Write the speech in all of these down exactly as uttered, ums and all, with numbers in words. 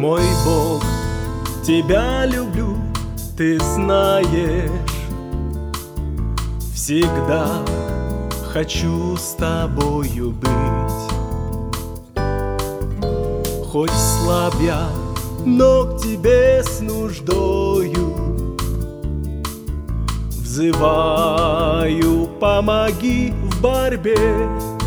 Мой Бог, тебя люблю, ты знаешь. Всегда хочу с тобою быть. Хоть слаб я, но к тебе с нуждою взываю, помоги в борьбе.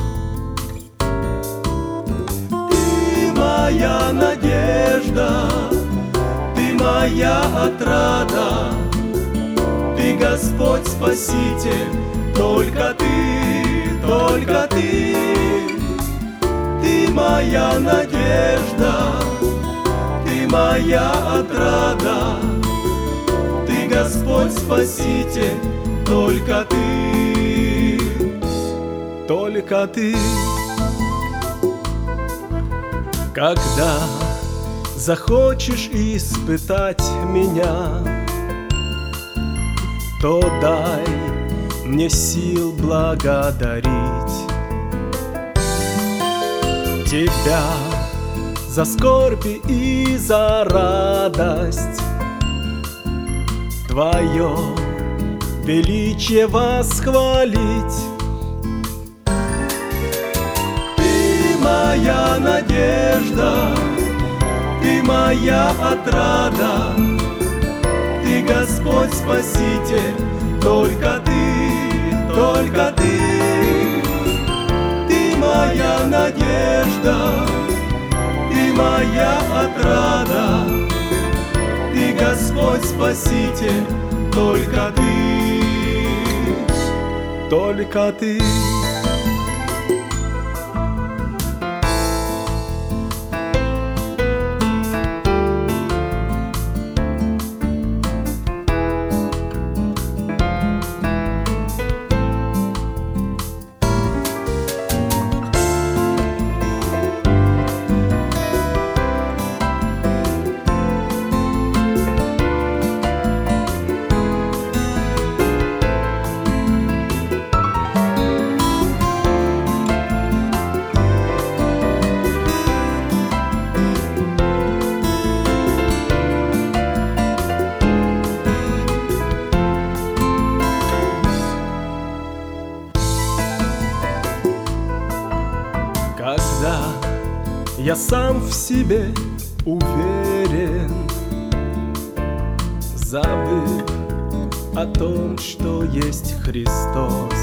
Ты моя надежда, ты моя отрада, ты Господь Спаситель, только ты, только ты. Ты моя надежда, ты моя отрада, ты Господь Спаситель, только ты, только ты. Когда захочешь испытать меня, то дай мне сил благодарить тебя за скорби и за радость, твое величие восхвалить. Ты моя надежда, ты моя отрада, ты Господь Спаситель, только ты, только ты. Ты моя надежда, ты моя отрада, ты Господь Спаситель, только ты, только ты. Когда я сам в себе уверен, забыв о том, что есть Христос.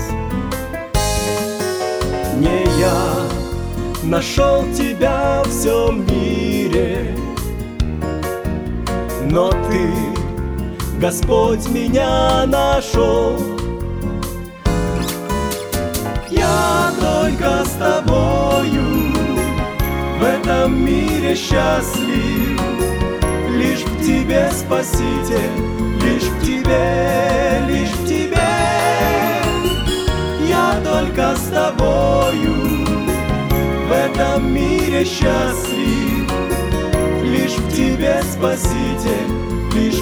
Не я нашел тебя в всем мире, но ты, Господь, меня нашел. Я только с тобою в этом мире счастлив, лишь в тебе, Спаситель, лишь в тебе, лишь в тебе. Я только с тобою в этом мире счастлив, лишь в тебе, Спаситель, лишь